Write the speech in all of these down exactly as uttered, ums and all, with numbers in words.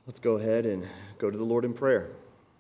Let's go ahead and go to the Lord in prayer.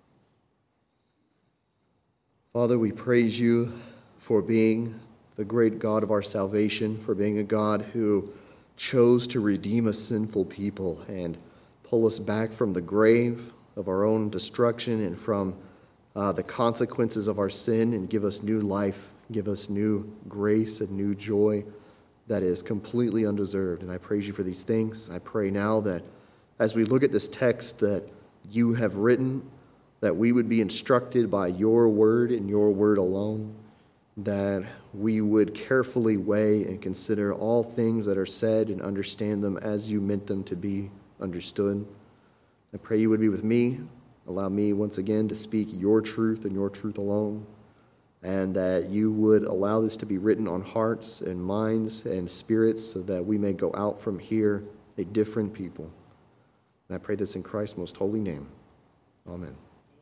Father, we praise you for being the great God of our salvation, for being a God who chose to redeem a sinful people and pull us back from the grave of our own destruction and from uh, the consequences of our sin and give us new life, give us new grace and new joy that is completely undeserved. And I praise you for these things. I pray now that as we look at this text that you have written, that we would be instructed by your word and your word alone, that we would carefully weigh and consider all things that are said and understand them as you meant them to be understood. I pray you would be with me. Allow me once again to speak your truth and your truth alone, and that you would allow this to be written on hearts and minds and spirits so that we may go out from here a different people. And I pray this in Christ's most holy name. Amen.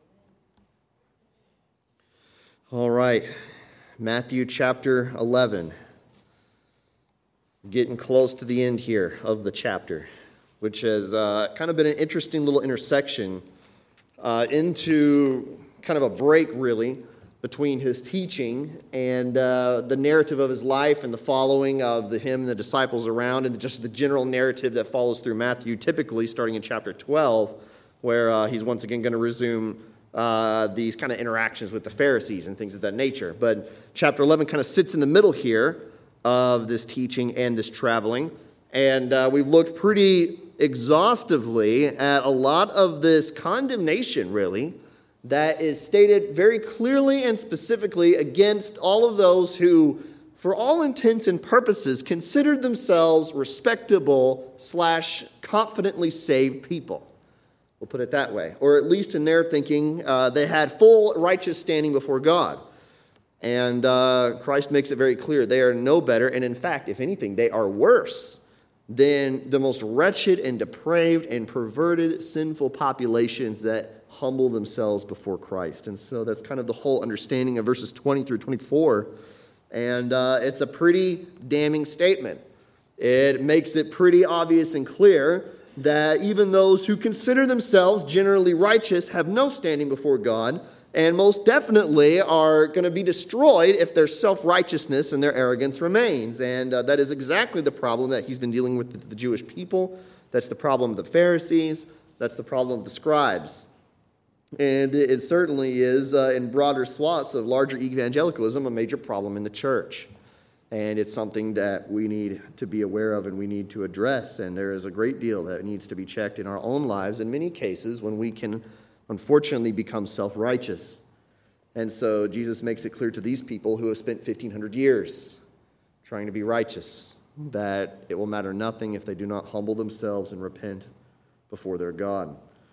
All right, Matthew chapter eleven. Getting close to the end here of the chapter, which has uh, kind of been an interesting little intersection uh, into kind of a break, really, between his teaching and uh, the narrative of his life and the following of the, him and the disciples around, and just the general narrative that follows through Matthew, typically starting in chapter twelve, where uh, he's once again going to resume uh, these kind of interactions with the Pharisees and things of that nature. But chapter eleven kind of sits in the middle here of this teaching and this traveling, and uh, we've looked pretty exhaustively at a lot of this condemnation, really, that is stated very clearly and specifically against all of those who, for all intents and purposes, considered themselves respectable slash confidently saved people. We'll put it that way. Or at least in their thinking, uh, they had full righteous standing before God. And uh, Christ makes it very clear they are no better. And in fact, if anything, they are worse than the most wretched and depraved and perverted sinful populations that humble themselves before Christ. And so that's kind of the whole understanding of verses twenty through twenty-four. And uh, it's a pretty damning statement. It makes it pretty obvious and clear that even those who consider themselves generally righteous have no standing before God, and most definitely are going to be destroyed if their self-righteousness and their arrogance remains. And uh, that is exactly the problem that he's been dealing with the, the Jewish people. That's the problem of the Pharisees. That's the problem of the scribes. And it certainly is, uh, in broader swaths of larger evangelicalism, a major problem in the church. And it's something that we need to be aware of and we need to address. And there is a great deal that needs to be checked in our own lives in many cases when we can unfortunately become self-righteous. And so Jesus makes it clear to these people who have spent fifteen hundred years trying to be righteous that it will matter nothing if they do not humble themselves and repent before their God.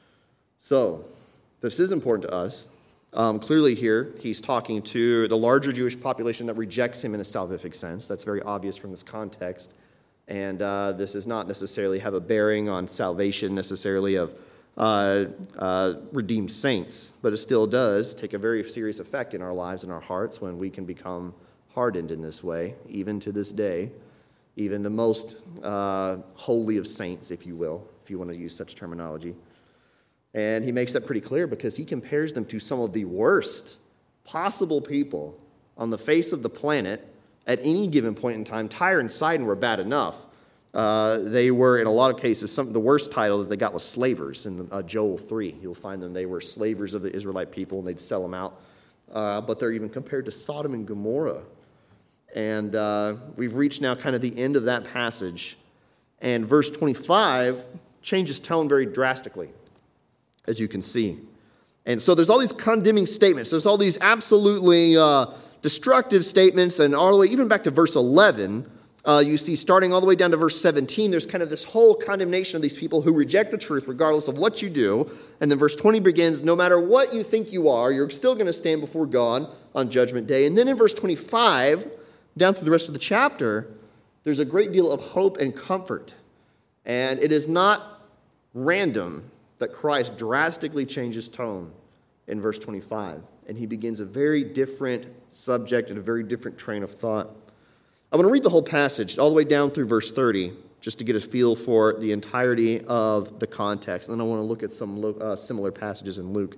So this is important to us. Um, clearly here, he's talking to the larger Jewish population that rejects him in a salvific sense. That's very obvious from this context. And uh, this does not necessarily have a bearing on salvation necessarily of uh, uh, redeemed saints, but it still does take a very serious effect in our lives and our hearts when we can become hardened in this way, even to this day. Even the most uh, holy of saints, if you will, if you want to use such terminology. And he makes that pretty clear because he compares them to some of the worst possible people on the face of the planet at any given point in time. Tyre and Sidon were bad enough. Uh, they were, in a lot of cases, some the worst title that they got was slavers in uh, Joel three. You'll find them, they were slavers of the Israelite people, and they'd sell them out. Uh, but they're even compared to Sodom and Gomorrah. And uh, we've reached now kind of the end of that passage. And verse twenty-five changes tone very drastically, as you can see. And so there's all these condemning statements. There's all these absolutely uh, destructive statements. And all the way, even back to verse eleven, uh, you see starting all the way down to verse seventeen, there's kind of this whole condemnation of these people who reject the truth regardless of what you do. And then verse twenty begins, no matter what you think you are, you're still going to stand before God on Judgment Day. And then in verse twenty-five, down through the rest of the chapter, there's a great deal of hope and comfort. And it is not random that Christ drastically changes tone in verse twenty-five. And he begins a very different subject and a very different train of thought. I want to read the whole passage all the way down through verse thirty, just to get a feel for the entirety of the context. And then I want to look at some uh, similar passages in Luke.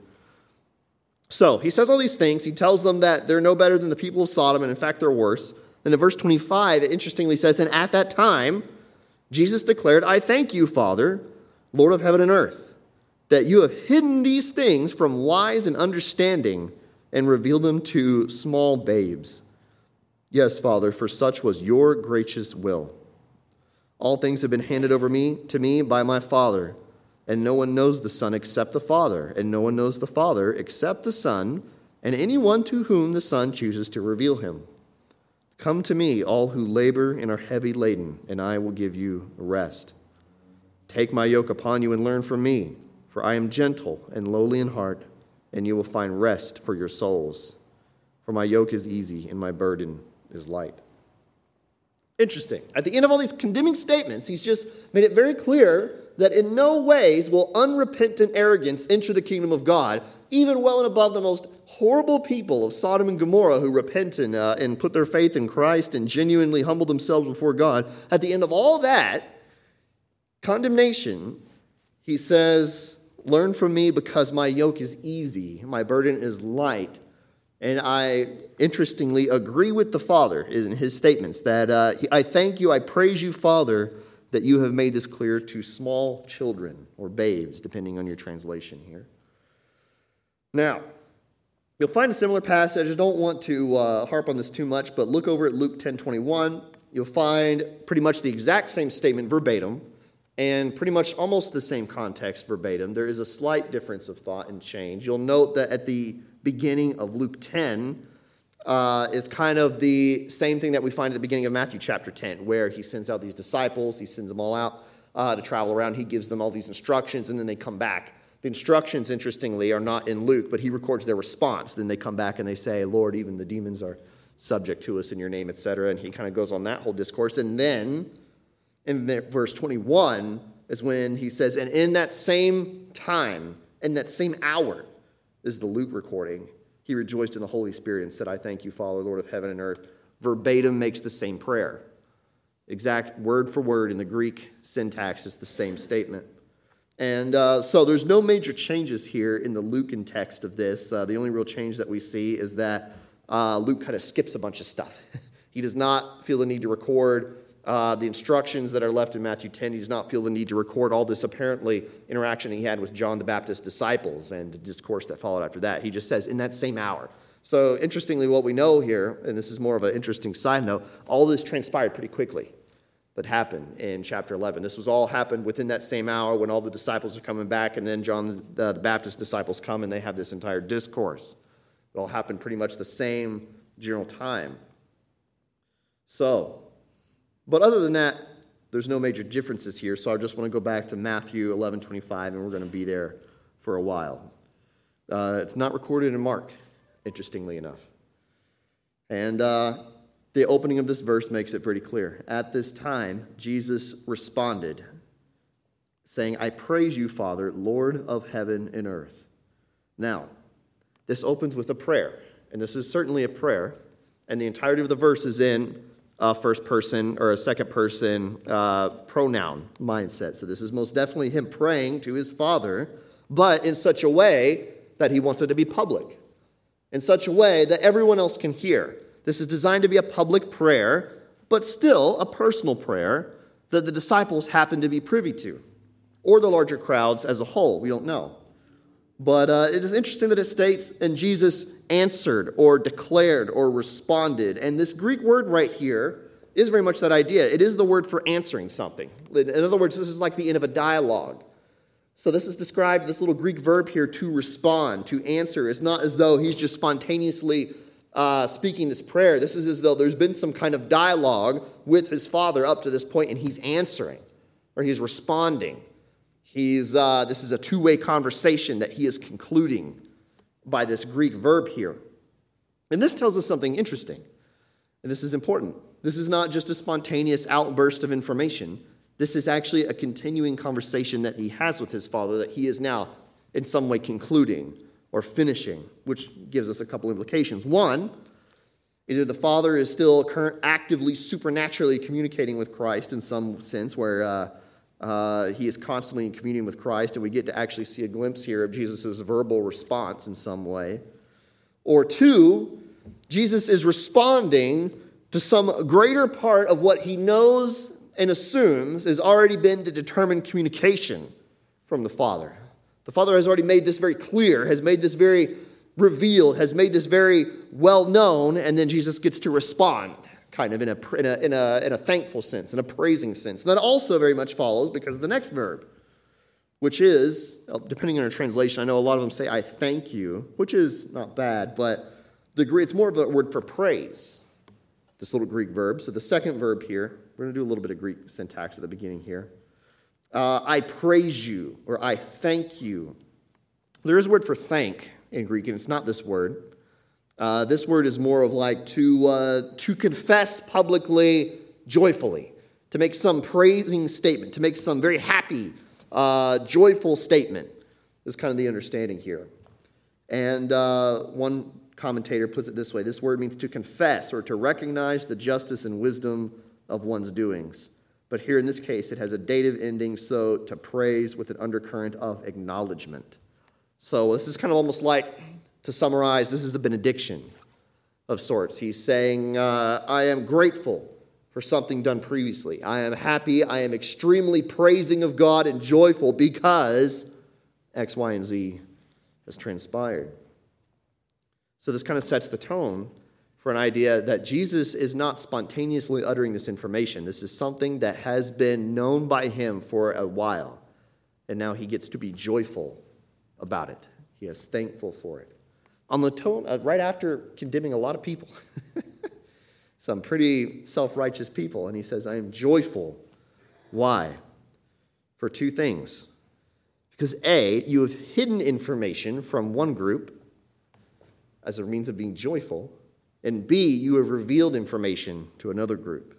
So he says all these things. He tells them that they're no better than the people of Sodom, and in fact, they're worse. Then in verse twenty-five, it interestingly says, and at that time, Jesus declared, I thank you, Father, Lord of heaven and earth, that you have hidden these things from wise and understanding and revealed them to small babes. Yes, Father, for such was your gracious will. All things have been handed over me to me by my Father, and no one knows the Son except the Father, and no one knows the Father except the Son, and anyone to whom the Son chooses to reveal him. Come to me, all who labor and are heavy laden, and I will give you rest. Take my yoke upon you and learn from me, for I am gentle and lowly in heart, and you will find rest for your souls. For my yoke is easy and my burden is light. Interesting. At the end of all these condemning statements, he's just made it very clear that in no ways will unrepentant arrogance enter the kingdom of God, even well and above the most horrible people of Sodom and Gomorrah who repent and, uh, and put their faith in Christ and genuinely humble themselves before God. At the end of all that condemnation, he says, learn from me because my yoke is easy, my burden is light. And I, interestingly, agree with the Father in his statements that uh, I thank you, I praise you, Father, that you have made this clear to small children or babes, depending on your translation here. Now, you'll find a similar passage. I don't want to uh, harp on this too much, but look over at Luke ten twenty-one. You'll find pretty much the exact same statement verbatim and pretty much almost the same context verbatim. There is a slight difference of thought and change. You'll note that at the beginning of Luke ten uh, is kind of the same thing that we find at the beginning of Matthew chapter ten, where he sends out these disciples, he sends them all out uh, to travel around, he gives them all these instructions, and then they come back. The instructions, interestingly, are not in Luke, but he records their response. Then they come back and they say, Lord, even the demons are subject to us in your name, et cetera. And he kind of goes on that whole discourse. And then in verse twenty-one is when he says, and in that same time, in that same hour, this is the Luke recording, he rejoiced in the Holy Spirit and said, I thank you, Father, Lord of heaven and earth. Verbatim makes the same prayer. Exact word for word in the Greek syntax, it's the same statement. And uh, so there's no major changes here in the Lucan text of this. Uh, the only real change that we see is that uh, Luke kind of skips a bunch of stuff. He does not feel the need to record uh, the instructions that are left in Matthew ten. He does not feel the need to record all this apparently interaction he had with John the Baptist's disciples and the discourse that followed after that. He just says, in that same hour. So interestingly, what we know here, and this is more of an interesting side note, all this transpired pretty quickly. That happened in chapter eleven. This was all happened within that same hour when all the disciples are coming back, and then John the, the Baptist disciples come and they have this entire discourse. It all happened pretty much the same general time. So, but other than that, there's no major differences here, so I just want to go back to Matthew eleven twenty-five, and we're going to be there for a while. Uh, it's not recorded in Mark, interestingly enough. And uh, the opening of this verse makes it pretty clear. At this time, Jesus responded, saying, I praise you, Father, Lord of heaven and earth. Now, this opens with a prayer, and this is certainly a prayer, and the entirety of the verse is in a first person or a second person uh, pronoun mindset. So this is most definitely him praying to his Father, but in such a way that he wants it to be public, in such a way that everyone else can hear. This is designed to be a public prayer, but still a personal prayer that the disciples happen to be privy to, or the larger crowds as a whole. We don't know. But uh, it is interesting that it states, and Jesus answered or declared or responded. And this Greek word right here is very much that idea. It is the word for answering something. In other words, this is like the end of a dialogue. So this is described, this little Greek verb here, to respond, to answer. It's not as though he's just spontaneously Uh, speaking this prayer. This is as though there's been some kind of dialogue with his Father up to this point, and he's answering, or he's responding. He's uh, this is a two-way conversation that he is concluding by this Greek verb here. And this tells us something interesting, and this is important. This is not just a spontaneous outburst of information. This is actually a continuing conversation that he has with his Father that he is now in some way concluding or finishing, which gives us a couple implications. One Either the Father is still current, actively, supernaturally communicating with Christ in some sense, where uh, uh, he is constantly in communion with Christ, and we get to actually see a glimpse here of Jesus' verbal response in some way. Or two, Jesus is responding to some greater part of what he knows and assumes has already been the determined communication from the Father. The Father has already made this very clear, has made this very revealed, has made this very well known, and then Jesus gets to respond, kind of in a, in a, in a, in a thankful sense, in a praising sense. And that also very much follows because of the next verb, which is, depending on your translation, I know a lot of them say, I thank you, which is not bad, but the Greek, it's more of a word for praise, this little Greek verb. So the second verb here, we're going to do a little bit of Greek syntax at the beginning here. Uh, I praise you, or I thank you. There is a word for thank in Greek, and it's not this word. Uh, this word is more of like to uh, to confess publicly, joyfully, to make some praising statement, to make some very happy, uh, joyful statement. Is kind of the understanding here. And uh, one commentator puts it this way: this word means to confess or to recognize the justice and wisdom of one's doings. But here in this case, it has a dative ending, so to praise with an undercurrent of acknowledgement. So this is kind of almost like, to summarize, this is a benediction of sorts. He's saying, uh, I am grateful for something done previously. I am happy. I am extremely praising of God and joyful because X, Y, and Z has transpired. So this kind of sets the tone for an idea that Jesus is not spontaneously uttering this information. This is something that has been known by him for a while, and now he gets to be joyful about it. He is thankful for it. On the tone, uh, right after condemning a lot of people, some pretty self-righteous people, and he says, I am joyful. Why? For two things. Because A, you have hidden information from one group as a means of being joyful, and B, you have revealed information to another group.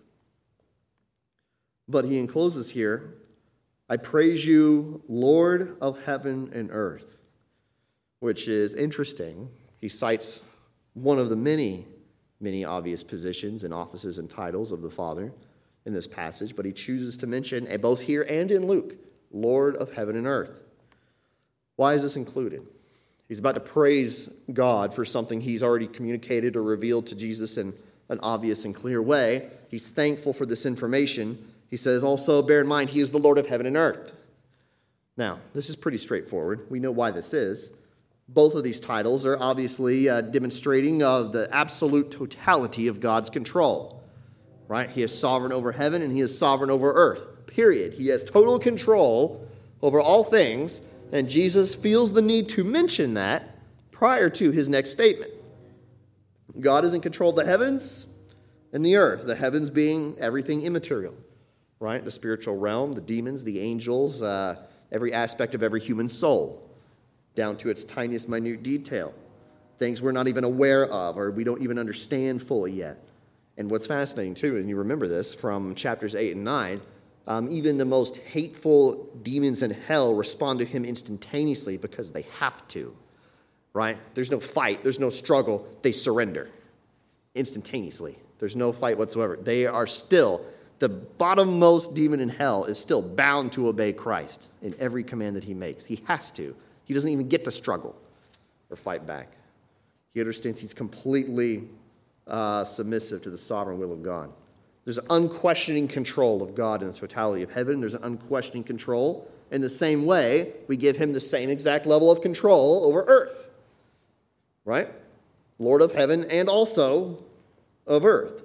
But he encloses here, I praise you, Lord of heaven and earth, which is interesting. He cites one of the many, many obvious positions and offices and titles of the Father in this passage, but he chooses to mention, both here and in Luke, Lord of heaven and earth. Why is this included? He's about to praise God for something he's already communicated or revealed to Jesus in an obvious and clear way. He's thankful for this information. He says, also, bear in mind, he is the Lord of heaven and earth. Now, this is pretty straightforward. We know why this is. Both of these titles are obviously uh, demonstrating of the absolute totality of God's control. Right? He is sovereign over heaven and he is sovereign over earth. Period. He has total control over all things, and Jesus feels the need to mention that prior to his next statement. God is in control of the heavens and the earth, the heavens being everything immaterial. Right? The spiritual realm, the demons, the angels, uh, every aspect of every human soul, down to its tiniest minute detail. Things we're not even aware of or we don't even understand fully yet. And what's fascinating, too, and you remember this from chapters eight and nine, um, even the most hateful demons in hell respond to him instantaneously because they have to. Right? There's no fight. There's no struggle. They surrender instantaneously. There's no fight whatsoever. They are still... The bottommost demon in hell is still bound to obey Christ in every command that he makes. He has to. He doesn't even get to struggle or fight back. He understands he's completely uh, submissive to the sovereign will of God. There's an unquestioning control of God in the totality of heaven. There's an unquestioning control. In the same way, we give him the same exact level of control over earth. Right? Lord of heaven and also of earth.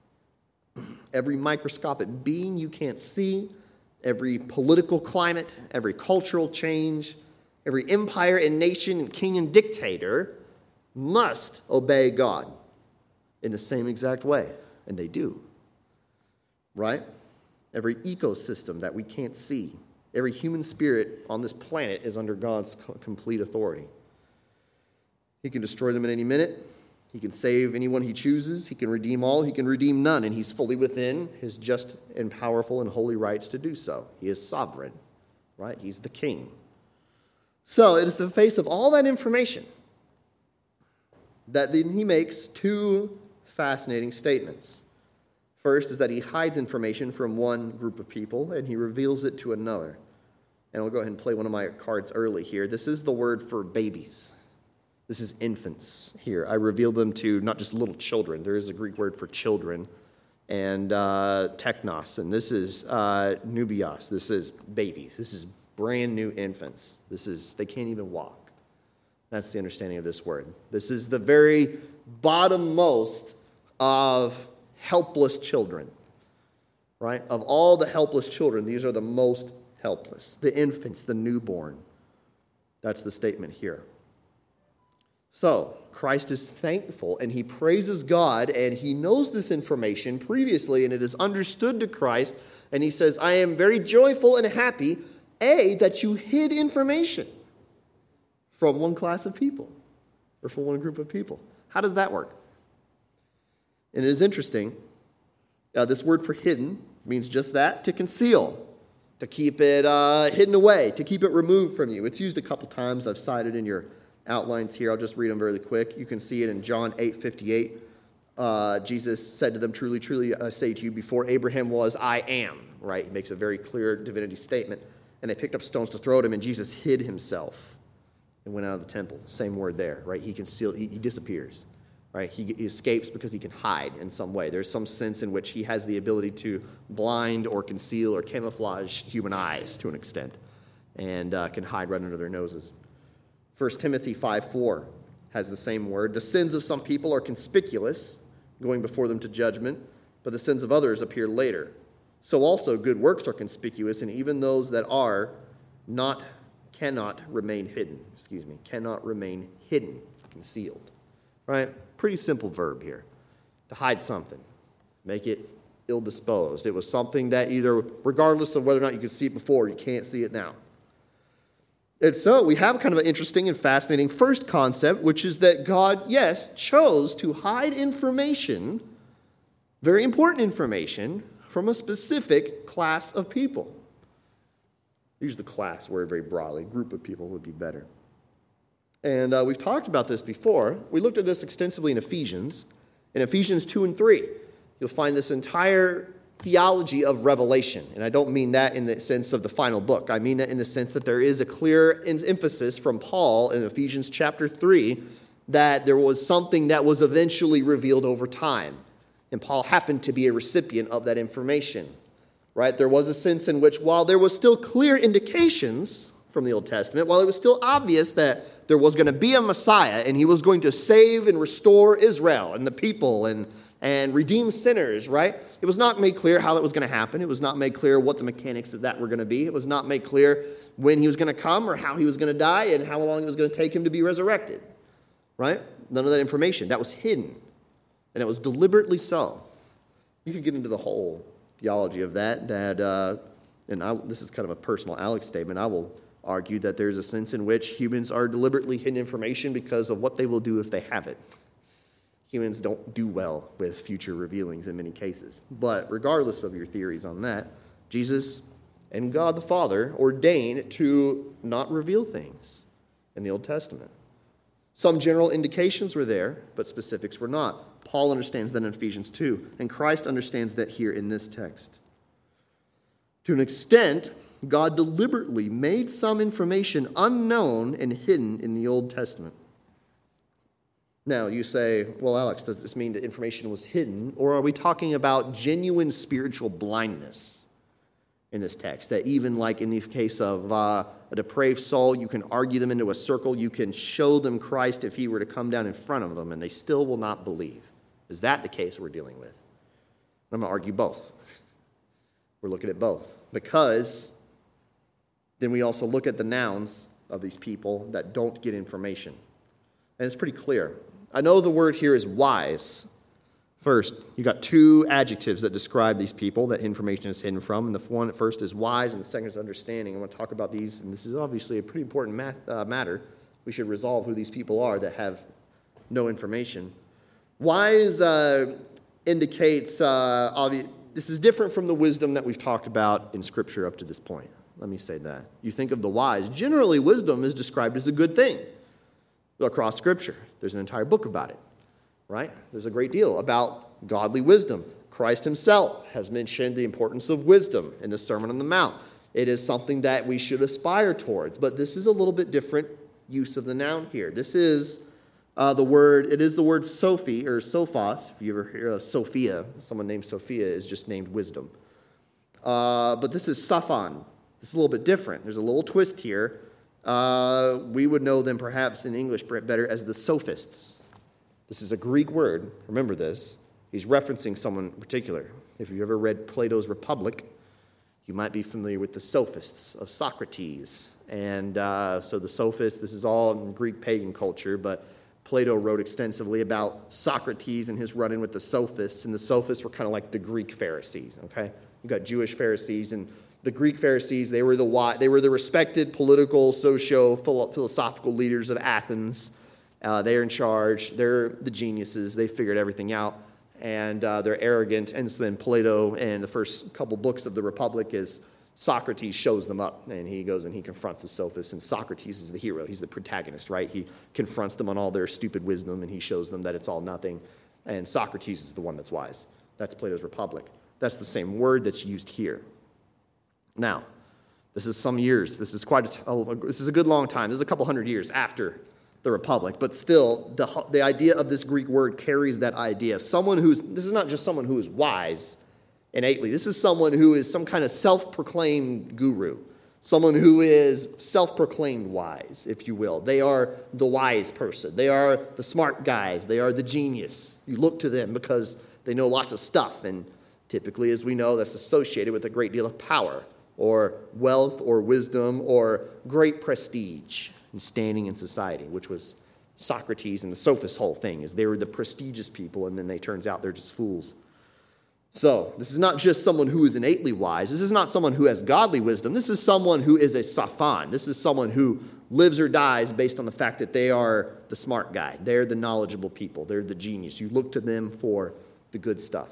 Every microscopic being you can't see, every political climate, every cultural change, every empire and nation and king and dictator must obey God in the same exact way. And they do. Right? Every ecosystem that we can't see, every human spirit on this planet is under God's complete authority. He can destroy them at any minute. He can save anyone he chooses. He can redeem all. He can redeem none. And he's fully within his just and powerful and holy rights to do so. He is sovereign, right? He's the king. So it is the face of all that information that then he makes two fascinating statements. First is that he hides information from one group of people and he reveals it to another. And I'll go ahead and play one of my cards early here. This is the word for babies. This is infants here. I reveal them to not just little children. There is a Greek word for children and uh, teknos. And this is uh, nubios. This is babies. This is brand new infants. This is, they can't even walk. That's the understanding of this word. This is the very bottommost of helpless children, right? Of all the helpless children, these are the most helpless. The infants, the newborn. That's the statement here. So, Christ is thankful and he praises God and he knows this information previously and it is understood to Christ. And he says, I am very joyful and happy, A, that you hid information from one class of people or from one group of people. How does that work? And it is interesting. Uh, this word for hidden means just that, to conceal, to keep it uh, hidden away, to keep it removed from you. It's used a couple times. I've cited in your outlines here. I'll just read them really quick. You can see it in John eight fifty-eight. Uh, Jesus said to them, truly, truly, I say to you, before Abraham was, I am. Right? He makes a very clear divinity statement. And they picked up stones to throw at him, and Jesus hid himself and went out of the temple. Same word there, right? He concealed, he, he disappears. Right? He, he escapes because he can hide in some way. There's some sense in which he has the ability to blind or conceal or camouflage human eyes to an extent and uh, can hide right under their noses. First Timothy five four has the same word. The sins of some people are conspicuous, going before them to judgment, but the sins of others appear later. So also good works are conspicuous, and even those that are not cannot remain hidden. Excuse me, cannot remain hidden, concealed. Right? Pretty simple verb here. To hide something. Make it ill-disposed. It was something that either, regardless of whether or not you could see it before, you can't see it now. And so we have kind of an interesting and fascinating first concept, which is that God, yes, chose to hide information, very important information, from a specific class of people. Use the class word very broadly. Group of people would be better. And uh, we've talked about this before. We looked at this extensively in Ephesians. In Ephesians two and three, you'll find this entire theology of revelation. And I don't mean that in the sense of the final book. I mean that in the sense that there is a clear emphasis from Paul in Ephesians chapter three that there was something that was eventually revealed over time. And Paul happened to be a recipient of that information. Right? There was a sense in which while there was still clear indications from the Old Testament, while it was still obvious that there was going to be a Messiah, and he was going to save and restore Israel and the people and, and redeem sinners, right? It was not made clear how that was going to happen. It was not made clear what the mechanics of that were going to be. It was not made clear when he was going to come or how he was going to die and how long it was going to take him to be resurrected, right? None of that information. That was hidden, and it was deliberately so. You could get into the whole theology of that, that uh, and I, this is kind of a personal Alex statement. I will argue that there's a sense in which humans are deliberately hidden information because of what they will do if they have it. Humans don't do well with future revealings in many cases. But regardless of your theories on that, Jesus and God the Father ordained to not reveal things in the Old Testament. Some general indications were there, but specifics were not. Paul understands that in Ephesians two, and Christ understands that here in this text. To an extent, God deliberately made some information unknown and hidden in the Old Testament. Now, you say, well, Alex, does this mean that information was hidden, or are we talking about genuine spiritual blindness in this text? That even like in the case of uh, a depraved soul, you can argue them into a circle, you can show them Christ if he were to come down in front of them, and they still will not believe. Is that the case we're dealing with? I'm going to argue both. We're looking at both. Because then we also look at the nouns of these people that don't get information. And it's pretty clear. I know the word here is wise. First, you got two adjectives that describe these people that information is hidden from. And the one at first is wise, and the second is understanding. I want to talk about these, and this is obviously a pretty important mat, uh, matter. We should resolve who these people are that have no information. Wise uh, indicates, uh, obvi- this is different from the wisdom that we've talked about in Scripture up to this point. Let me say that. You think of the wise. Generally, wisdom is described as a good thing across Scripture. There's an entire book about it, right? There's a great deal about godly wisdom. Christ himself has mentioned the importance of wisdom in the Sermon on the Mount. It is something that we should aspire towards, but this is a little bit different use of the noun here. This is uh, the word, it is the word Sophie, or Sophos. If you ever hear of Sophia, someone named Sophia is just named wisdom. Uh, but this is Sophon. This is a little bit different. There's a little twist here. Uh, we would know them perhaps in English better as the sophists. This is a Greek word. Remember this. He's referencing someone in particular. If you've ever read Plato's Republic, you might be familiar with the sophists of Socrates. And uh, so the sophists, this is all in Greek pagan culture, but Plato wrote extensively about Socrates and his run-in with the sophists. And the sophists were kind of like the Greek Pharisees, okay? You've got Jewish Pharisees, and the Greek Pharisees, they were the they were the respected political, socio-philosophical leaders of Athens. Uh, they're in charge. They're the geniuses. They figured everything out, and uh, they're arrogant. And so then Plato, and the first couple books of the Republic, is Socrates shows them up, and he goes and he confronts the sophists, and Socrates is the hero. He's the protagonist, right? He confronts them on all their stupid wisdom, and he shows them that it's all nothing, and Socrates is the one that's wise. That's Plato's Republic. That's the same word that's used here. Now, this is some years. This is quite a, oh, this is a good long time. This is a couple hundred years after the Republic. But still, the, the idea of this Greek word carries that idea of someone who's, this is not just someone who is wise innately. This is someone who is some kind of self-proclaimed guru, someone who is self-proclaimed wise, if you will. They are the wise person. They are the smart guys. They are the genius. You look to them because they know lots of stuff, and typically, as we know, that's associated with a great deal of power or wealth or wisdom or great prestige and standing in society, which was Socrates and the sophists' whole thing, is they were the prestigious people, and then they turns out they're just fools. So this is not just someone who is innately wise. This is not someone who has godly wisdom. This is someone who is a Sophon. This is someone who lives or dies based on the fact that they are the smart guy. They're the knowledgeable people. They're the genius. You look to them for the good stuff.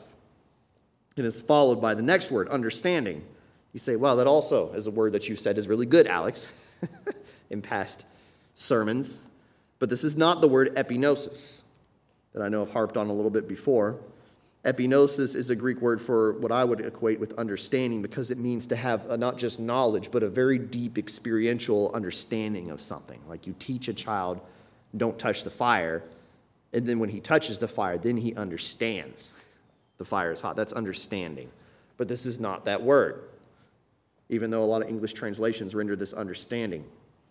And it's followed by the next word, understanding. You say, well, that also is a word that you said is really good, Alex, in past sermons. But this is not the word epinosis that I know I've harped on a little bit before. Epinosis is a Greek word for what I would equate with understanding, because it means to have a, not just knowledge, but a very deep experiential understanding of something. Like you teach a child, don't touch the fire, and then when he touches the fire, then he understands the fire is hot. That's understanding. But this is not that word, even though a lot of English translations render this understanding.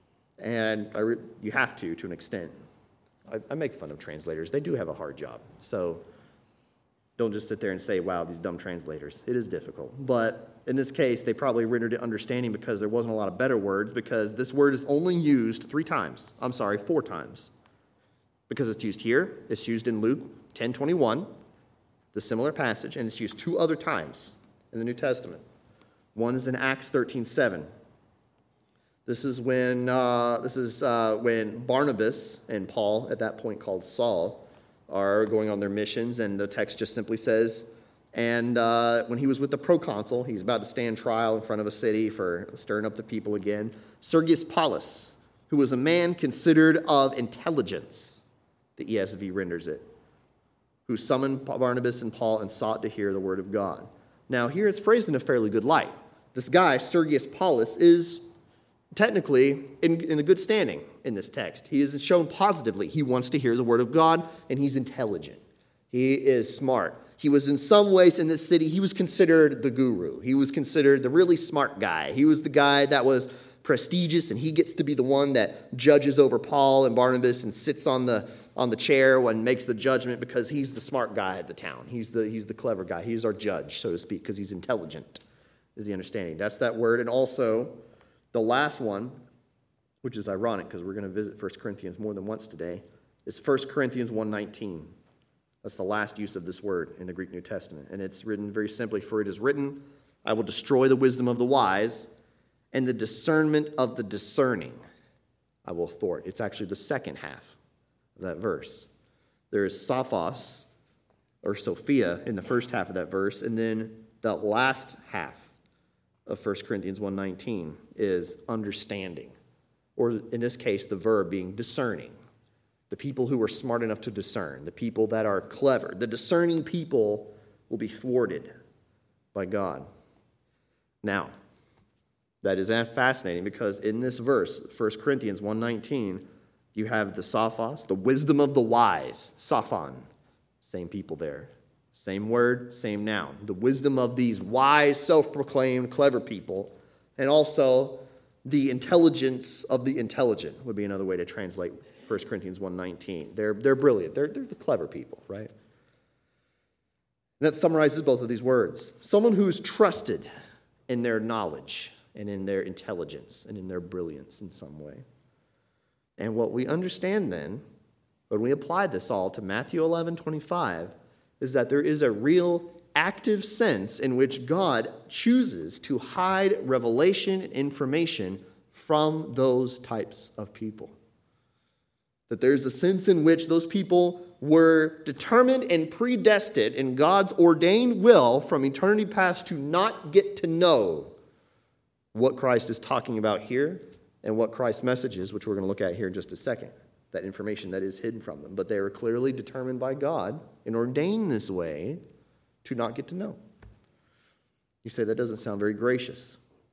And I re- you have to, to an extent. I, I make fun of translators. They do have a hard job. So don't just sit there and say, wow, these dumb translators. It is difficult. But in this case, they probably rendered it understanding because there wasn't a lot of better words, because this word is only used three times. I'm sorry, four times. Because it's used here. It's used in Luke ten twenty-one. The similar passage, and it's used two other times in the New Testament. One is in Acts thirteen seven. This is when uh, this is uh, when Barnabas and Paul, at that point called Saul, are going on their missions, and the text just simply says, and uh, when he was with the proconsul, he's about to stand trial in front of a city for stirring up the people again, Sergius Paulus, who was a man considered of intelligence, the E S V renders it, who summoned Barnabas and Paul and sought to hear the word of God. Now, here it's phrased in a fairly good light. This guy, Sergius Paulus, is technically in, in a good standing in this text. He is shown positively. He wants to hear the word of God, and he's intelligent. He is smart. He was in some ways in this city, he was considered the guru. He was considered the really smart guy. He was the guy that was prestigious, and he gets to be the one that judges over Paul and Barnabas and sits on the on the chair and makes the judgment because he's the smart guy of the town. He's the, he's the clever guy. He's our judge, so to speak, because he's intelligent, is the understanding. That's that word. And also, the last one, which is ironic because we're going to visit First Corinthians more than once today, is First Corinthians one nineteen. That's the last use of this word in the Greek New Testament. And it's written very simply, for it is written, I will destroy the wisdom of the wise, and the discernment of the discerning I will thwart. It's actually the second half that verse. There is Sophos, or Sophia, in the first half of that verse, and then the last half of First Corinthians one nineteen is understanding, or in this case, the verb being discerning. The people who are smart enough to discern, the people that are clever, the discerning people will be thwarted by God. Now, that is fascinating because in this verse, First Corinthians one nineteen, you have the Sophos, the wisdom of the wise, Sophon, same people there. Same word, same noun. The wisdom of these wise, self-proclaimed, clever people, and also the intelligence of the intelligent would be another way to translate First Corinthians one nineteen. They're, they're brilliant. They're, they're the clever people, right? And that summarizes both of these words. Someone who's trusted in their knowledge and in their intelligence and in their brilliance in some way. And what we understand then, when we apply this all to Matthew eleven twenty-five, is that there is a real active sense in which God chooses to hide revelation and information from those types of people. That there's a sense in which those people were determined and predestined in God's ordained will from eternity past to not get to know what Christ is talking about here and what Christ's message is, which we're going to look at here in just a second. That information that is hidden from them. But they were clearly determined by God and ordained this way to not get to know. You say that doesn't sound very gracious.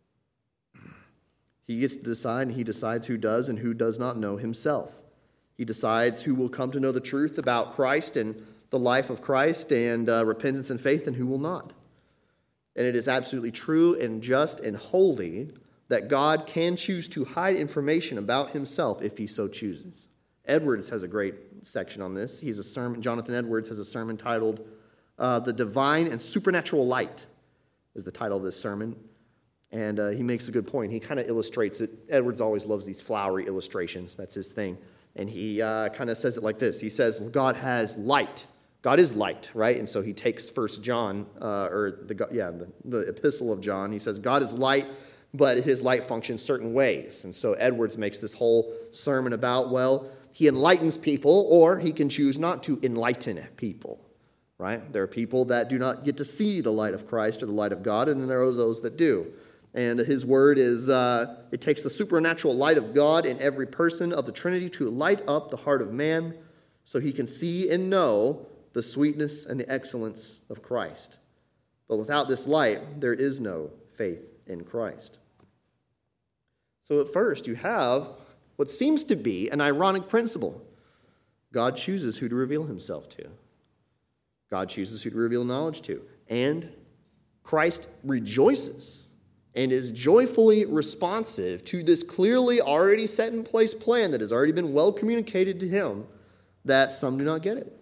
He gets to decide, and he decides who does and who does not know himself. He decides who will come to know the truth about Christ and the life of Christ and uh, repentance and faith and who will not. And it is absolutely true and just and holy that God can choose to hide information about himself if he so chooses. Edwards has a great section on this. He has a sermon. Jonathan Edwards has a sermon titled uh, The Divine and Supernatural Light is the title of this sermon. And uh, he makes a good point. He kind of illustrates it. Edwards always loves these flowery illustrations. That's his thing. And he uh, kind of says it like this. He says, well, God has light. God is light, right? And so he takes First John, uh, or the yeah, the, the epistle of John. He says, God is light, but his light functions certain ways. And so Edwards makes this whole sermon about, well, he enlightens people, or he can choose not to enlighten people, right? There are people that do not get to see the light of Christ or the light of God, and then there are those that do. And his word is, uh, it takes the supernatural light of God in every person of the Trinity to light up the heart of man so he can see and know the sweetness and the excellence of Christ. But without this light, there is no faith in Christ. So at first, you have what seems to be an ironic principle. God chooses who to reveal himself to. God chooses who to reveal knowledge to. And Christ rejoices and is joyfully responsive to this clearly already set in place plan that has already been well communicated to him, that some do not get it.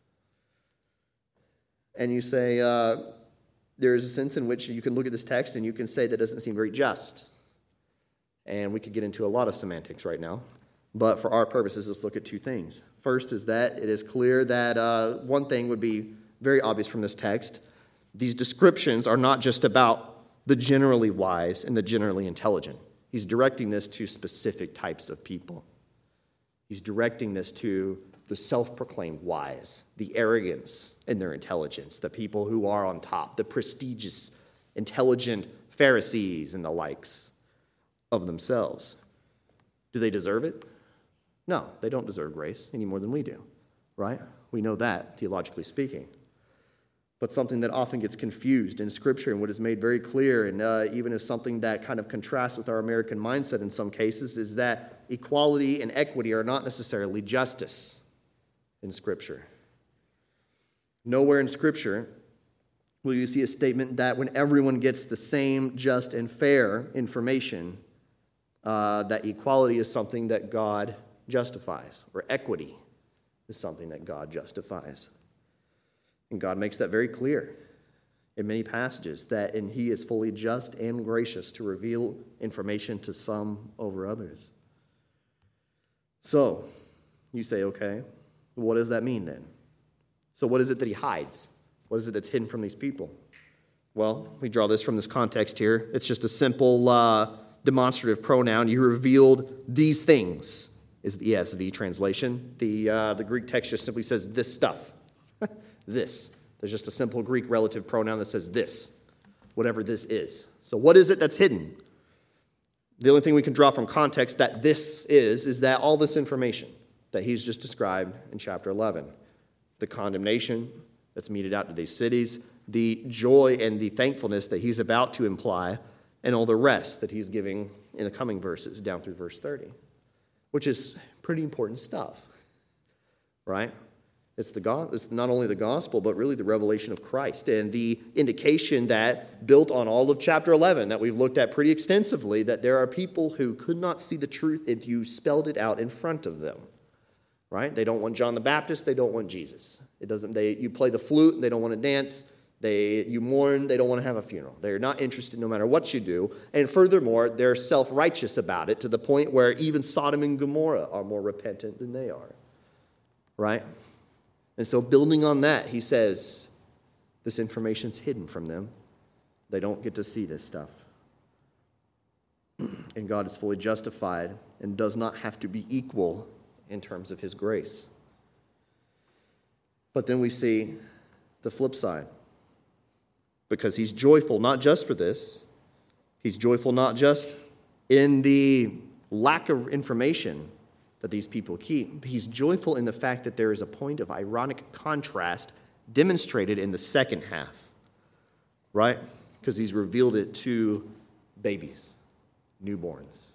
And you say, uh, there is a sense in which you can look at this text and you can say that doesn't seem very just. And we could get into a lot of semantics right now. But for our purposes, let's look at two things. First is that it is clear that uh, one thing would be very obvious from this text. These descriptions are not just about the generally wise and the generally intelligent. He's directing this to specific types of people. He's directing this to the self-proclaimed wise, the arrogance in their intelligence, the people who are on top, the prestigious, intelligent Pharisees and the likes of themselves. Do they deserve it? No, they don't deserve grace any more than we do, right? We know that, theologically speaking. But something that often gets confused in Scripture and what is made very clear, and uh, even is something that kind of contrasts with our American mindset in some cases, is that equality and equity are not necessarily justice in Scripture. Nowhere in Scripture will you see a statement that when everyone gets the same just and fair information, uh, that equality is something that God justifies, or equity is something that God justifies. And God makes that very clear in many passages, that and he is fully just and gracious to reveal information to some over others. So, you say, okay, what does that mean then? So what is it that he hides? What is it that's hidden from these people? Well, we draw this from this context here. It's just a simple uh, demonstrative pronoun. You revealed these things, is the E S V translation. The, uh, the Greek text just simply says this stuff. This. There's just a simple Greek relative pronoun that says this, whatever this is. So what is it that's hidden? The only thing we can draw from context that this is, is that all this information that he's just described in chapter eleven. The condemnation that's meted out to these cities, the joy and the thankfulness that he's about to imply, and all the rest that he's giving in the coming verses down through verse thirty, which is pretty important stuff, right? It's the go- it's not only the gospel, but really the revelation of Christ and the indication that, built on all of chapter eleven that we've looked at pretty extensively, that there are people who could not see the truth if you spelled it out in front of them, right? They don't want John the Baptist, they don't want Jesus. It doesn't. They you play the flute, they don't want to dance. They you mourn, they don't want to have a funeral. They're not interested no matter what you do. And furthermore, they're self-righteous about it to the point where even Sodom and Gomorrah are more repentant than they are, right? And so building on that, he says, this information's hidden from them. They don't get to see this stuff. And God is fully justified and does not have to be equal in terms of his grace. But then we see the flip side. Because he's joyful not just for this. He's joyful not just in the lack of information that these people keep. He's joyful in the fact that there is a point of ironic contrast demonstrated in the second half, right? Because he's revealed it to babies, newborns.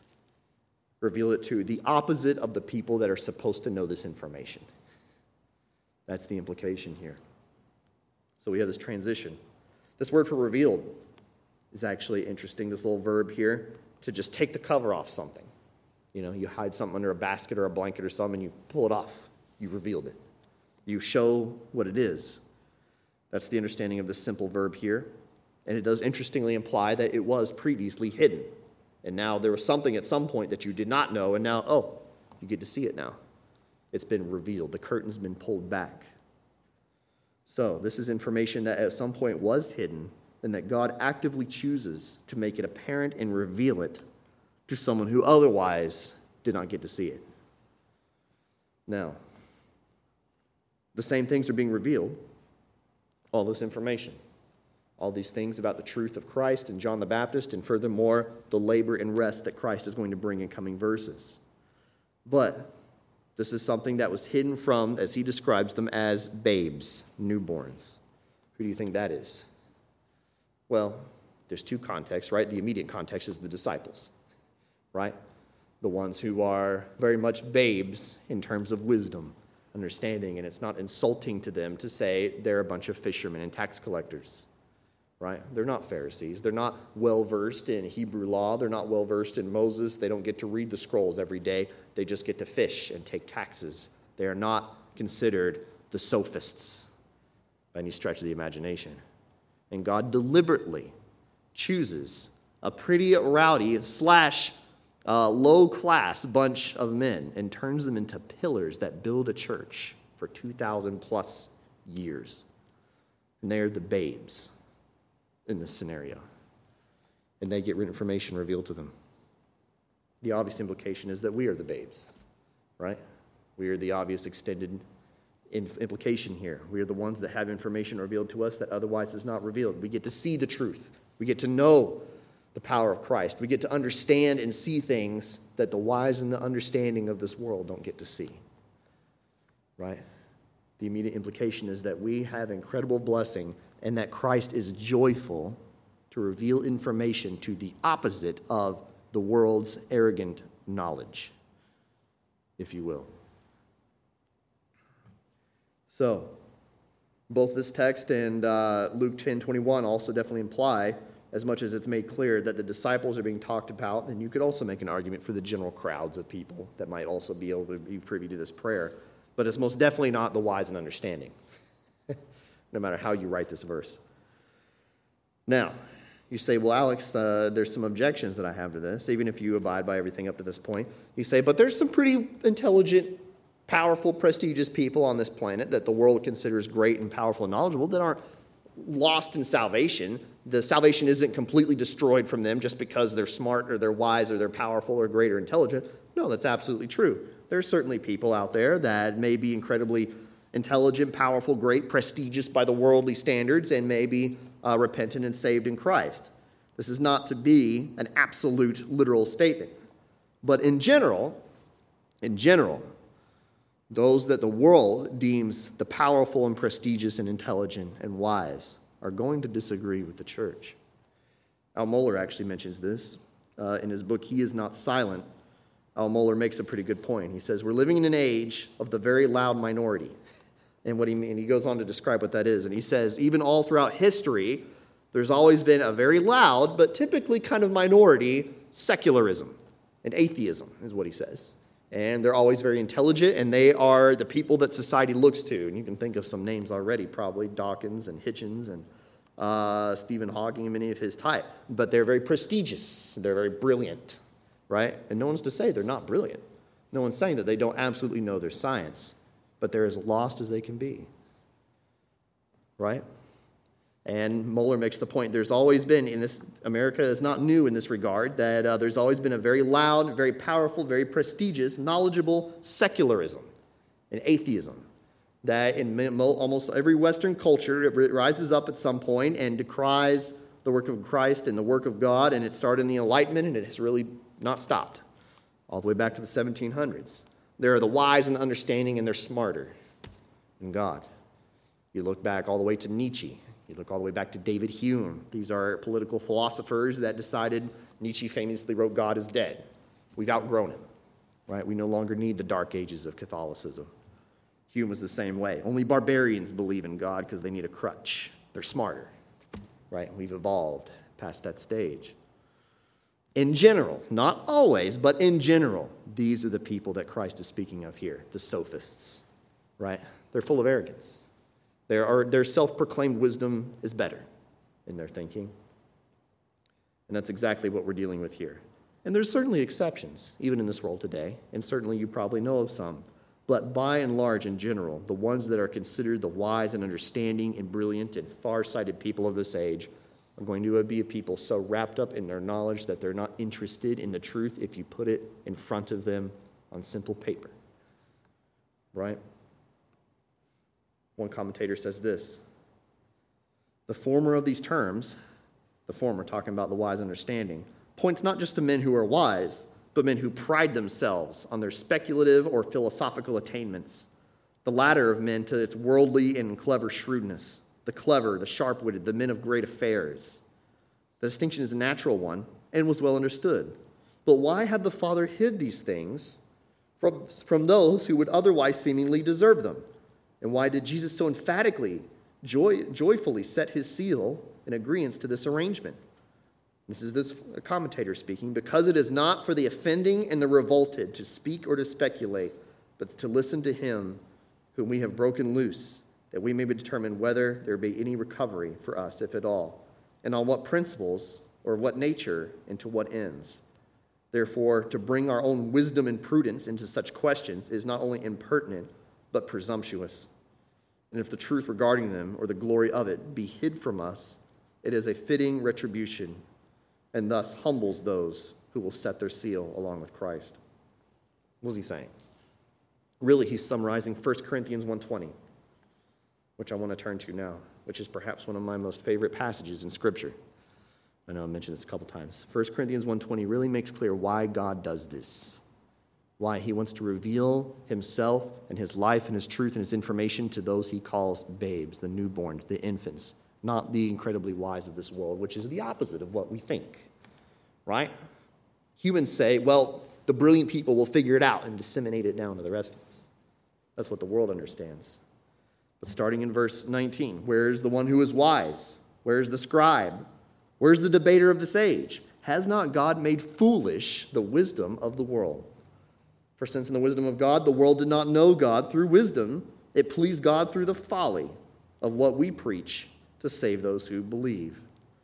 Reveal it to the opposite of the people that are supposed to know this information. That's the implication here. So we have this transition. This word for revealed is actually interesting, this little verb here, to just take the cover off something. You know, you hide something under a basket or a blanket or something, and you pull it off. You revealed it. You show what it is. That's the understanding of this simple verb here. And it does interestingly imply that it was previously hidden. And now there was something at some point that you did not know, and now, oh, you get to see it now. It's been revealed. The curtain's been pulled back. So this is information that at some point was hidden, and that God actively chooses to make it apparent and reveal it to someone who otherwise did not get to see it. Now, the same things are being revealed, all this information, all these things about the truth of Christ and John the Baptist, and furthermore, the labor and rest that Christ is going to bring in coming verses. But this is something that was hidden from, as he describes them, as babes, newborns. Who do you think that is? Well, there's two contexts, right? The immediate context is the disciples, right? The ones who are very much babes in terms of wisdom, understanding, and it's not insulting to them to say they're a bunch of fishermen and tax collectors, right? They're not Pharisees. They're not well-versed in Hebrew law. They're not well-versed in Moses. They don't get to read the scrolls every day. They just get to fish and take taxes. They are not considered the sophists by any stretch of the imagination. And God deliberately chooses a pretty rowdy slash uh, low-class bunch of men and turns them into pillars that build a church for two thousand plus years. And they are the babes in this scenario. And they get information revealed to them. The obvious implication is that we are the babes, right? We are the obvious extended implication here. We are the ones that have information revealed to us that otherwise is not revealed. We get to see the truth. We get to know the power of Christ. We get to understand and see things that the wise and the understanding of this world don't get to see, right? The immediate implication is that we have incredible blessing and that Christ is joyful to reveal information to the opposite of the world's arrogant knowledge, if you will. So, both this text and uh, Luke ten twenty-one also definitely imply, as much as it's made clear that the disciples are being talked about, and you could also make an argument for the general crowds of people that might also be able to be privy to this prayer, but it's most definitely not the wise and understanding, no matter how you write this verse. Now, you say, well, Alex, uh, there's some objections that I have to this, even if you abide by everything up to this point. You say, but there's some pretty intelligent, powerful, prestigious people on this planet that the world considers great and powerful and knowledgeable that aren't lost in salvation. The salvation isn't completely destroyed from them just because they're smart or they're wise or they're powerful or great or intelligent. No, that's absolutely true. There are certainly people out there that may be incredibly intelligent, powerful, great, prestigious by the worldly standards, and may be uh, repentant and saved in Christ. This is not to be an absolute literal statement. But in general, in general, Those that the world deems the powerful and prestigious and intelligent and wise are going to disagree with the church. Al Mohler actually mentions this uh, in his book, He Is Not Silent. Al Mohler makes a pretty good point. He says, we're living in an age of the very loud minority. And what he and he goes on to describe what that is. And he says, even all throughout history, there's always been a very loud, but typically kind of minority, secularism and atheism is what he says. And they're always very intelligent, and they are the people that society looks to. And you can think of some names already, probably Dawkins and Hitchens and uh, Stephen Hawking and many of his type. But they're very prestigious. They're very brilliant, right? And no one's to say they're not brilliant. No one's saying that they don't absolutely know their science, but they're as lost as they can be, right? And Mohler makes the point, there's always been, in this, America is not new in this regard, that uh, there's always been a very loud, very powerful, very prestigious, knowledgeable secularism and atheism that in almost every Western culture, it rises up at some point and decries the work of Christ and the work of God, and it started in the Enlightenment, and it has really not stopped all the way back to the seventeen hundreds. There are the wise and the understanding, and they're smarter than God. You look back all the way to Nietzsche. You look all the way back to David Hume. These are political philosophers that decided, Nietzsche famously wrote, God is dead. We've outgrown him, right? We no longer need the dark ages of Catholicism. Hume was the same way. Only barbarians believe in God because they need a crutch. They're smarter, right? We've evolved past that stage. In general, not always, but in general, these are the people that Christ is speaking of here, the sophists, right? They're full of arrogance. Their, are, their self-proclaimed wisdom is better in their thinking. And that's exactly what we're dealing with here. And there's certainly exceptions, even in this world today, and certainly you probably know of some. But by and large, in general, the ones that are considered the wise and understanding and brilliant and far-sighted people of this age are going to be a people so wrapped up in their knowledge that they're not interested in the truth if you put it in front of them on simple paper. Right? One commentator says this: the former of these terms, the former talking about the wise understanding, points not just to men who are wise, but men who pride themselves on their speculative or philosophical attainments. The latter of men to its worldly and clever shrewdness, the clever, the sharp-witted, the men of great affairs. The distinction is a natural one and was well understood. But why had the Father hid these things from, from those who would otherwise seemingly deserve them? And why did Jesus so emphatically, joy, joyfully set his seal in agreeance to this arrangement? This is this commentator speaking. Because it is not for the offending and the revolted to speak or to speculate, but to listen to him whom we have broken loose, that we may determine whether there be any recovery for us, if at all, and on what principles or what nature and to what ends. Therefore, to bring our own wisdom and prudence into such questions is not only impertinent, but presumptuous. And if the truth regarding them, or the glory of it, be hid from us, it is a fitting retribution, and thus humbles those who will set their seal along with Christ. What was he saying? Really, he's summarizing First Corinthians one twenty, which I want to turn to now, which is perhaps one of my most favorite passages in Scripture. I know I mentioned this a couple times. First Corinthians one twenty really makes clear why God does this. Why he wants to reveal himself and his life and his truth and his information to those he calls babes, the newborns, the infants, not the incredibly wise of this world, which is the opposite of what we think, right? Humans say, well, the brilliant people will figure it out and disseminate it down to the rest of us. That's what the world understands. But starting in verse nineteen, where's the one who is wise? Where's the scribe? Where's the debater of this age? Has not God made foolish the wisdom of the world? For since in the wisdom of God, the world did not know God through wisdom, it pleased God through the folly of what we preach to save those who believe.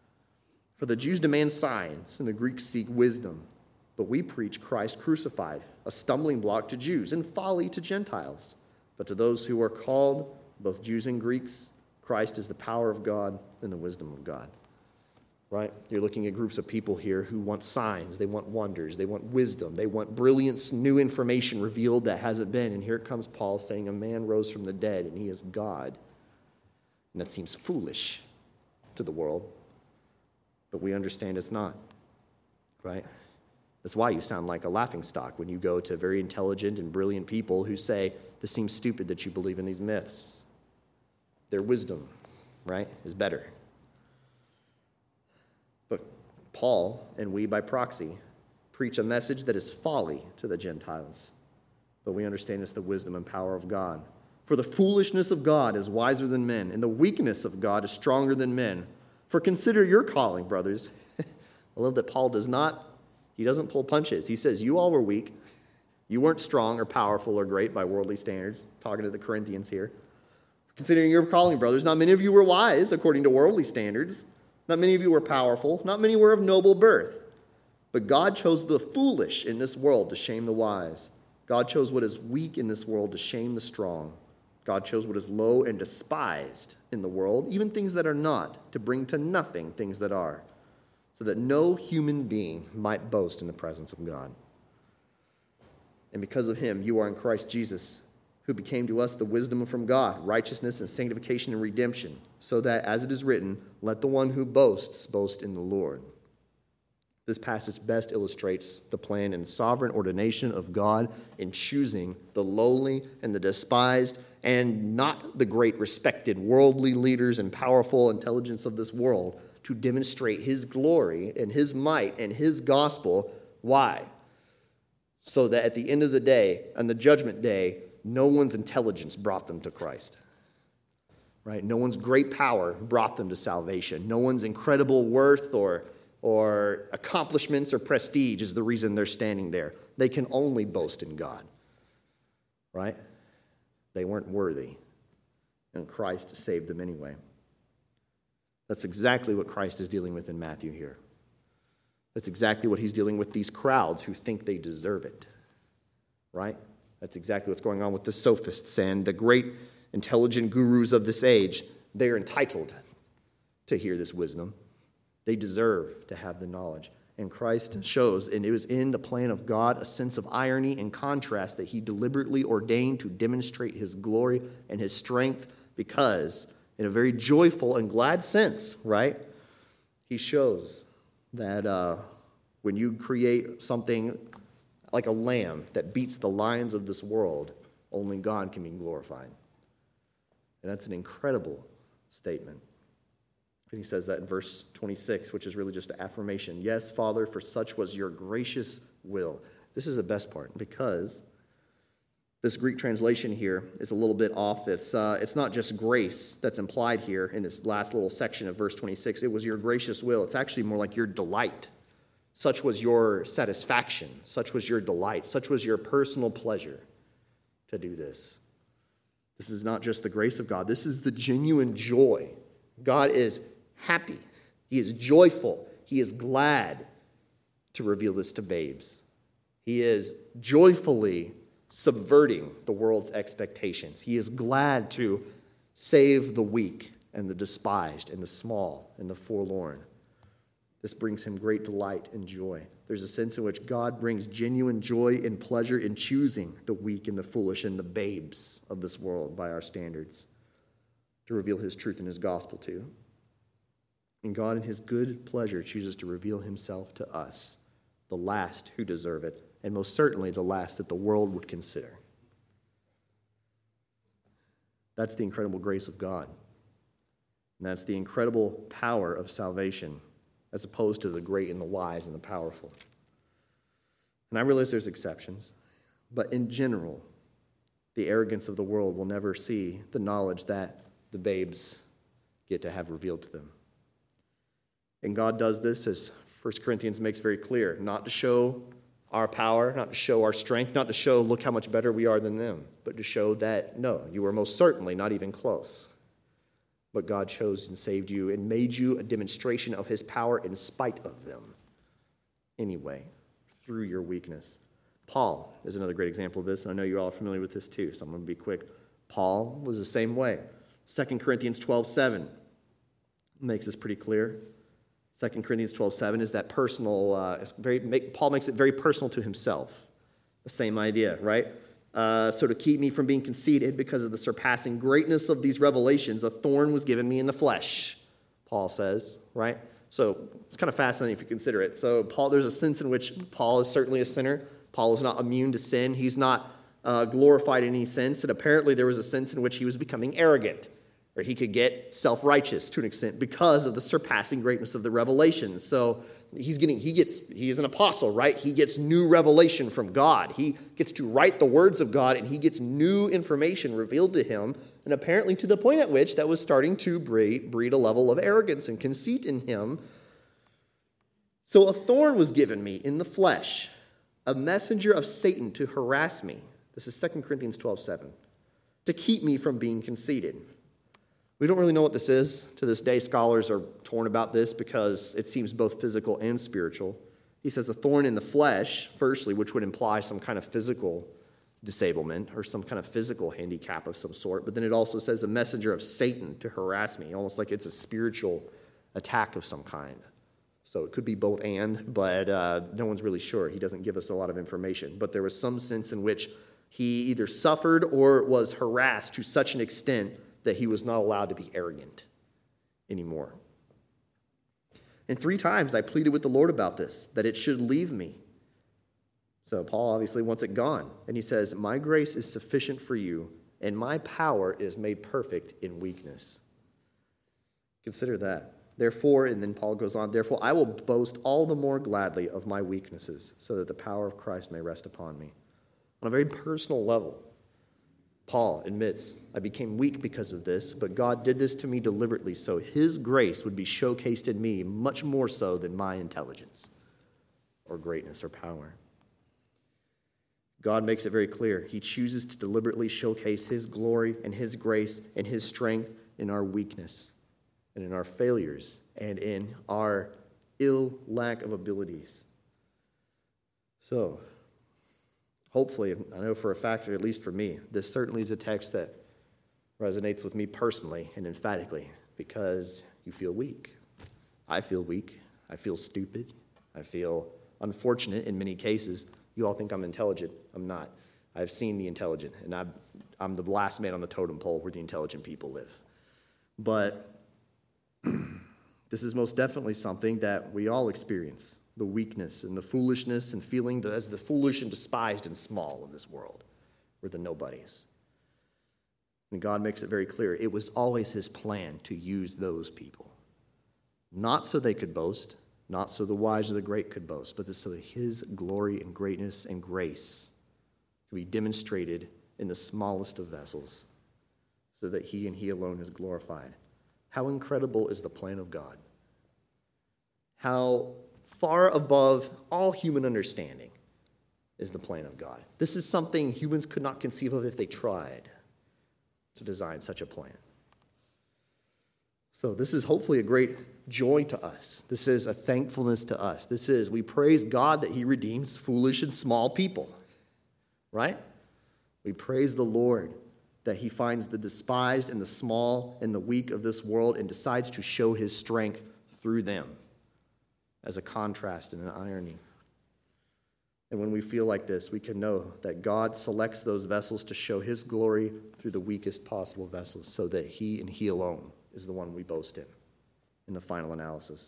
For the Jews demand signs, and the Greeks seek wisdom. But we preach Christ crucified, a stumbling block to Jews and folly to Gentiles. But to those who are called, both Jews and Greeks, Christ is the power of God and the wisdom of God. Right? You're looking at groups of people here who want signs, they want wonders, they want wisdom, they want brilliance, new information revealed that hasn't been. And here comes Paul saying a man rose from the dead and he is God. And that seems foolish to the world, but we understand it's not. Right? That's why you sound like a laughingstock when you go to very intelligent and brilliant people who say, this seems stupid that you believe in these myths. Their wisdom, right, is better. But Paul, and we by proxy, preach a message that is folly to the Gentiles. But we understand it's the wisdom and power of God. For the foolishness of God is wiser than men, and the weakness of God is stronger than men. For consider your calling, brothers. I love that Paul does not, he doesn't pull punches. He says, you all were weak. You weren't strong or powerful or great by worldly standards. Talking to the Corinthians here. Considering your calling, brothers, not many of you were wise according to worldly standards. Not many of you were powerful. Not many were of noble birth. But God chose the foolish in this world to shame the wise. God chose what is weak in this world to shame the strong. God chose what is low and despised in the world, even things that are not, to bring to nothing things that are, so that no human being might boast in the presence of God. And because of him, you are in Christ Jesus, who became to us the wisdom from God, righteousness and sanctification and redemption, so that, as it is written, let the one who boasts boast in the Lord. This passage best illustrates the plan and sovereign ordination of God in choosing the lowly and the despised and not the great respected worldly leaders and powerful intelligence of this world to demonstrate his glory and his might and his gospel. Why? So that at the end of the day, on the judgment day, no one's intelligence brought them to Christ. Right? No one's great power brought them to salvation. No one's incredible worth or or accomplishments or prestige is the reason they're standing there. They can only boast in God, right? They weren't worthy, and Christ saved them anyway. That's exactly what Christ is dealing with in Matthew here. That's exactly what he's dealing with these crowds who think they deserve it, right? That's exactly what's going on with the sophists and the great intelligent gurus of this age. They're entitled to hear this wisdom. They deserve to have the knowledge. And Christ shows, and it was in the plan of God, a sense of irony and contrast that he deliberately ordained to demonstrate his glory and his strength because, in a very joyful and glad sense, right, he shows that uh, when you create something like a lamb that beats the lions of this world, only God can be glorified. And that's an incredible statement. And he says that in verse twenty-six, which is really just an affirmation. Yes, Father, for such was your gracious will. This is the best part because this Greek translation here is a little bit off. It's, uh, it's not just grace that's implied here in this last little section of verse twenty-six. It was your gracious will. It's actually more like your delight. Such was your satisfaction. Such was your delight. Such was your personal pleasure to do this. This is not just the grace of God. This is the genuine joy. God is happy. He is joyful. He is glad to reveal this to babes. He is joyfully subverting the world's expectations. He is glad to save the weak and the despised and the small and the forlorn. This brings him great delight and joy. There's a sense in which God brings genuine joy and pleasure in choosing the weak and the foolish and the babes of this world by our standards to reveal his truth and his gospel to. And God in his good pleasure chooses to reveal himself to us, the last who deserve it, and most certainly the last that the world would consider. That's the incredible grace of God. And that's the incredible power of salvation, as opposed to the great and the wise and the powerful. And I realize there's exceptions, but in general, the arrogance of the world will never see the knowledge that the babes get to have revealed to them. And God does this, as First Corinthians makes very clear, not to show our power, not to show our strength, not to show, look how much better we are than them, but to show that, no, you are most certainly not even close. But God chose and saved you and made you a demonstration of his power in spite of them. Anyway, through your weakness. Paul is another great example of this, and I know you all are familiar with this too, so I'm going to be quick. Paul was the same way. Second Corinthians twelve seven makes this pretty clear. Second Corinthians twelve seven is that personal, uh, it's very, make, Paul makes it very personal to himself. The same idea, right? Uh, so to keep me from being conceited because of the surpassing greatness of these revelations, a thorn was given me in the flesh, Paul says, right? So it's kind of fascinating if you consider it. So Paul, there's a sense in which Paul is certainly a sinner. Paul is not immune to sin. He's not uh, glorified in any sense. And apparently there was a sense in which he was becoming arrogant, or he could get self-righteous to an extent because of the surpassing greatness of the revelation. So he's getting, he gets, he is an apostle, right? He gets new revelation from God. He gets to write the words of God, and he gets new information revealed to him, and apparently to the point at which that was starting to breed, breed a level of arrogance and conceit in him. So a thorn was given me in the flesh, a messenger of Satan to harass me. This is Second Corinthians twelve seven, to keep me from being conceited. We don't really know what this is. To this day, scholars are torn about this because it seems both physical and spiritual. He says a thorn in the flesh, firstly, which would imply some kind of physical disablement or some kind of physical handicap of some sort. But then it also says a messenger of Satan to harass me, almost like it's a spiritual attack of some kind. So it could be both and, but uh, no one's really sure. He doesn't give us a lot of information. But there was some sense in which he either suffered or was harassed to such an extent that he was not allowed to be arrogant anymore. And three times I pleaded with the Lord about this, that it should leave me. So Paul obviously wants it gone. And he says, my grace is sufficient for you, and my power is made perfect in weakness. Consider that. Therefore, and then Paul goes on, therefore I will boast all the more gladly of my weaknesses, so that the power of Christ may rest upon me. On a very personal level, Paul admits, I became weak because of this, but God did this to me deliberately so his grace would be showcased in me much more so than my intelligence or greatness or power. God makes it very clear. He chooses to deliberately showcase his glory and his grace and his strength in our weakness and in our failures and in our ill lack of abilities. So, hopefully, I know for a fact, or at least for me, this certainly is a text that resonates with me personally and emphatically because you feel weak. I feel weak. I feel stupid. I feel unfortunate in many cases. You all think I'm intelligent. I'm not. I've seen the intelligent, and I'm, I'm the last man on the totem pole where the intelligent people live. But this is most definitely something that we all experience. The weakness and the foolishness and feeling that as the foolish and despised and small of this world. We're the nobodies. And God makes it very clear. It was always his plan to use those people. Not so they could boast, not so the wise or the great could boast, but so that his glory and greatness and grace could be demonstrated in the smallest of vessels, so that he and he alone is glorified. How incredible is the plan of God? How far above all human understanding is the plan of God. This is something humans could not conceive of if they tried to design such a plan. So this is hopefully a great joy to us. This is a thankfulness to us. This is, we praise God that he redeems foolish and small people, right? We praise the Lord that he finds the despised and the small and the weak of this world and decides to show his strength through them as a contrast and an irony. And when we feel like this, we can know that God selects those vessels to show his glory through the weakest possible vessels so that he and he alone is the one we boast in in the final analysis.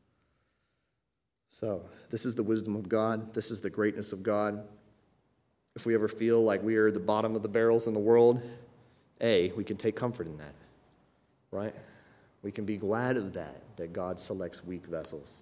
So this is the wisdom of God. This is the greatness of God. If we ever feel like we are the bottom of the barrels in the world, A, we can take comfort in that, right? We can be glad of that, that God selects weak vessels.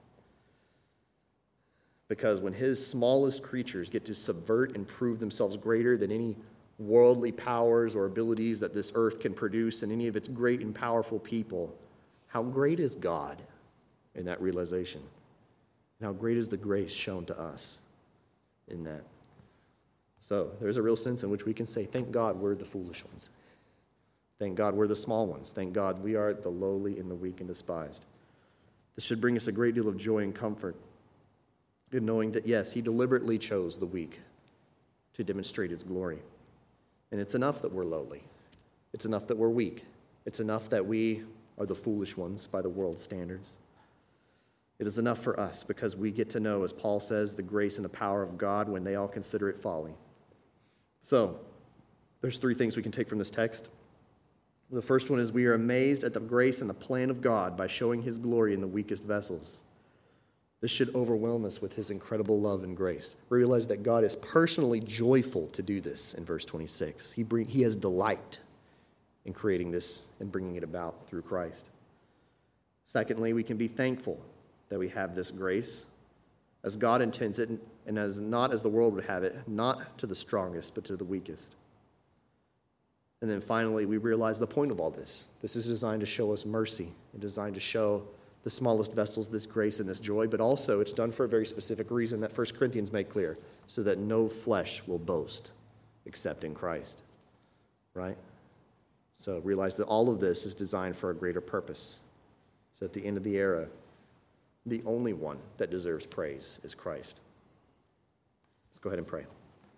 Because when his smallest creatures get to subvert and prove themselves greater than any worldly powers or abilities that this earth can produce and any of its great and powerful people, how great is God in that realization? And how great is the grace shown to us in that? So there's a real sense in which we can say, thank God we're the foolish ones. Thank God we're the small ones. Thank God we are the lowly and the weak and despised. This should bring us a great deal of joy and comfort in knowing that, yes, he deliberately chose the weak to demonstrate his glory. And it's enough that we're lowly. It's enough that we're weak. It's enough that we are the foolish ones by the world's standards. It is enough for us because we get to know, as Paul says, the grace and the power of God when they all consider it folly. So, there's three things we can take from this text. The first one is we are amazed at the grace and the plan of God by showing his glory in the weakest vessels. This should overwhelm us with his incredible love and grace. We realize that God is personally joyful to do this in verse twenty-six. He, bring, he has delight in creating this and bringing it about through Christ. Secondly, we can be thankful that we have this grace as God intends it, and as not as the world would have it, not to the strongest, but to the weakest. And then finally, we realize the point of all this. This is designed to show us mercy and designed to show the smallest vessels this grace and this joy, but also it's done for a very specific reason that First Corinthians made clear, so that no flesh will boast except in Christ. Right? So realize that all of this is designed for a greater purpose. So at the end of the era, the only one that deserves praise is Christ. Let's go ahead and pray.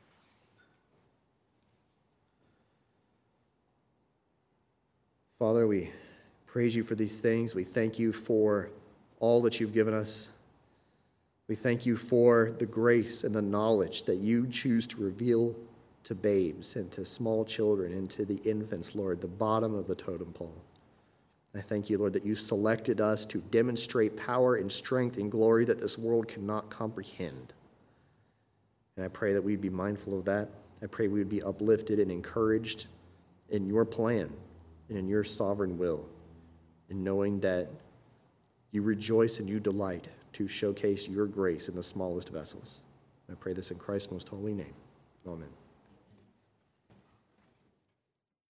Father, we praise you for these things. We thank you for all that you've given us. We thank you for the grace and the knowledge that you choose to reveal to babes and to small children and to the infants, Lord, the bottom of the totem pole. I thank you, Lord, that you selected us to demonstrate power and strength and glory that this world cannot comprehend. And I pray that we'd be mindful of that. I pray we would be uplifted and encouraged in your plan and in your sovereign will, in knowing that you rejoice and you delight to showcase your grace in the smallest vessels. I pray this in Christ's most holy name. Amen.